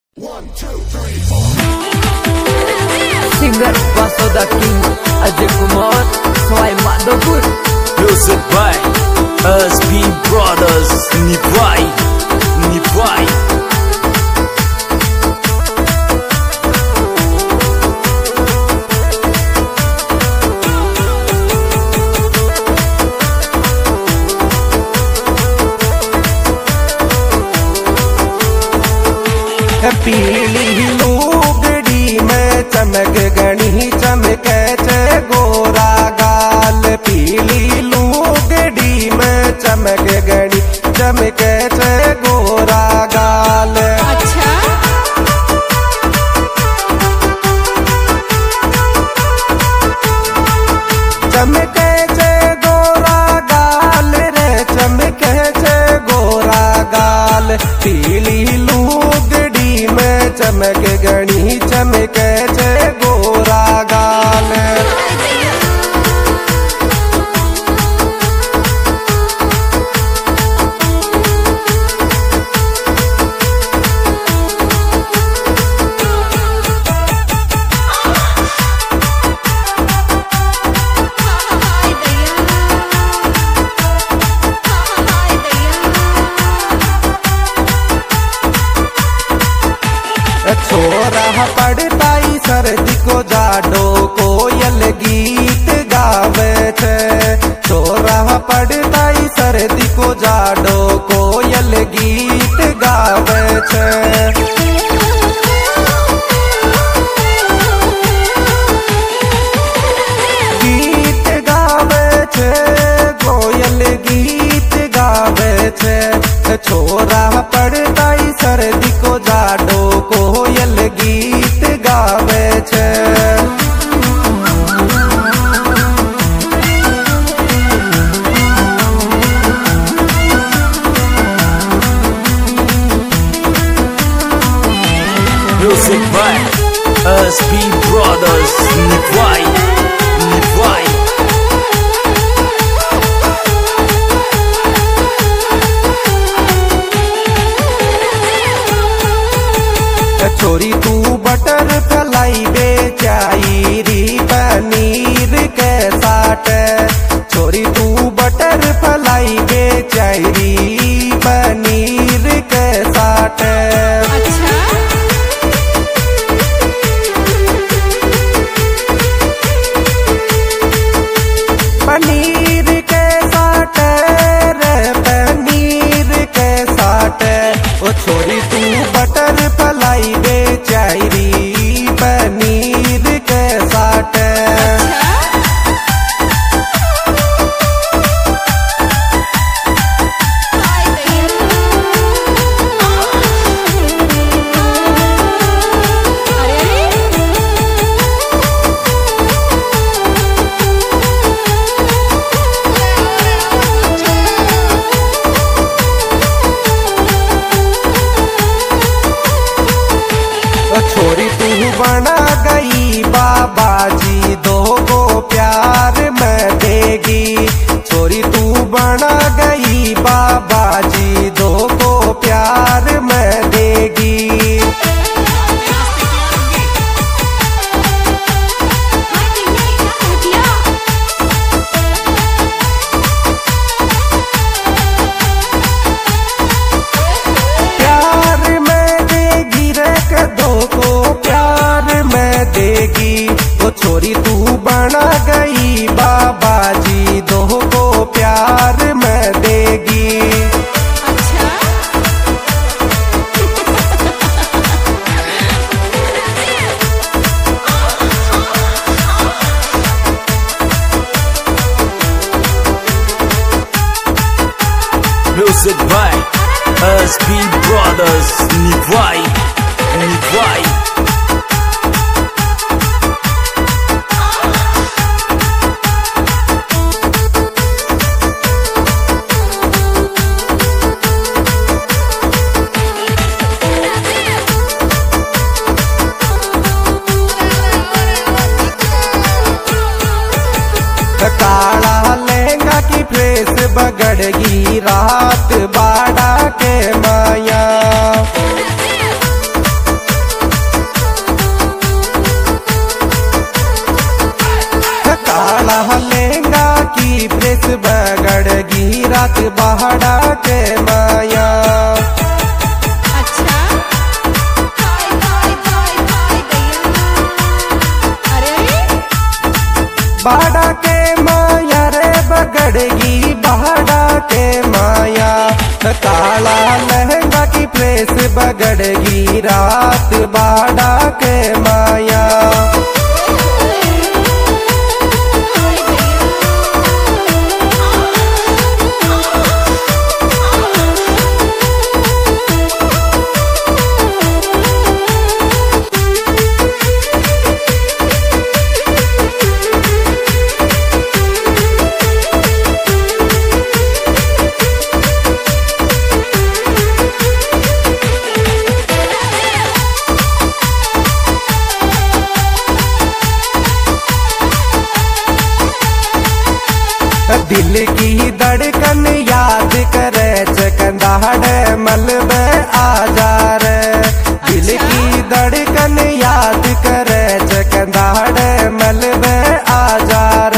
Singer Basoda King Ajay Kumar Swai Madhopur. Music by SB Brothers. Nibhai पीली लुगड़ी में चमक गणी चमके गोरा गाल। पीली लुगड़ी में चमक गणी चमके गोरा गाल। अच्छा चमके गोरा गाल रे चमके गोरा गाल। पीली लुगड़ी में चमक गणी चमके गोरा गाल। छोरा पड़ताई सर्दी को जाडो कोयल गीत गावे छे। छोरा पड़ताई सर्दी को जाडो कोयल गीत गावे छे। गीत गावे छे कोयल गीत गावे छे। छोरा पड़ताई सर्दी को जाडो कोयल गीत गावे छे। Music by SB Brothers. Nibhai छोरी तू बटर फलाई बेचाई री पनीर के साथ। छोरी तू बटर फलाई बेचाई री पनीर के साथ। अच्छा पनीर के साथ रे पनीर के साथ। ओ छोरी तू बटर फलाई बेचाई री पनीर के साथ। छोरी तू बना गई बाबा जी दो को प्यार मैं देगी। छोरी तू बना गई बाबा जी दो को प्यार मैं देगी। प्यार में देगी रे दो को प्यार में देगी। वो छोरी तू बना गई बाबा जी दो को प्यार में देगी। अच्छा Music by SB Brothers. Nibhai काला लहंगा की ड्रेस बगड़गी रात बाड़ा के माया। रात बाड़ा के माया। अच्छा अरे बाड़ा के माया रे बगड़गी बाड़ा के माया। काला लहंगा की प्रेस बगड़गी रात बाड़ा के माया। दिल की धड़कन याद करे चकंदाड़ मलबे आजार। दिल की धड़कन याद करे चकंदाड़ मलबे आजार।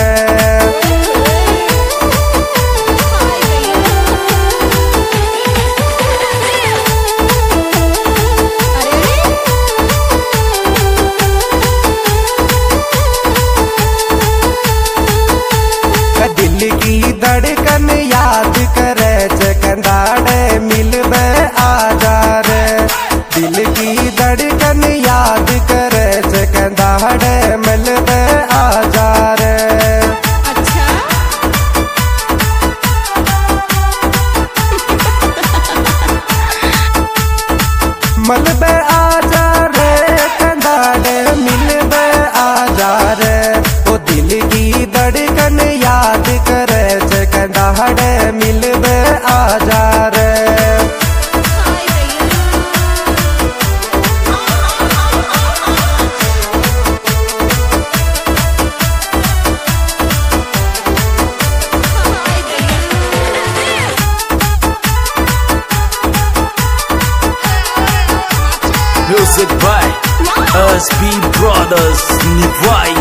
दिल की धड़कन याद करे चकंदाड़ मिलबे आजार। दिल की धड़कन याद करे चकंदाड़ मिलबे आजार। अच्छा मलबे आजार कंदाड़ मिलबे आजार। ओ दिल की धड़कन याद करे चकंदाड़ मिलबे आजार। Music by SB Brothers Nivai.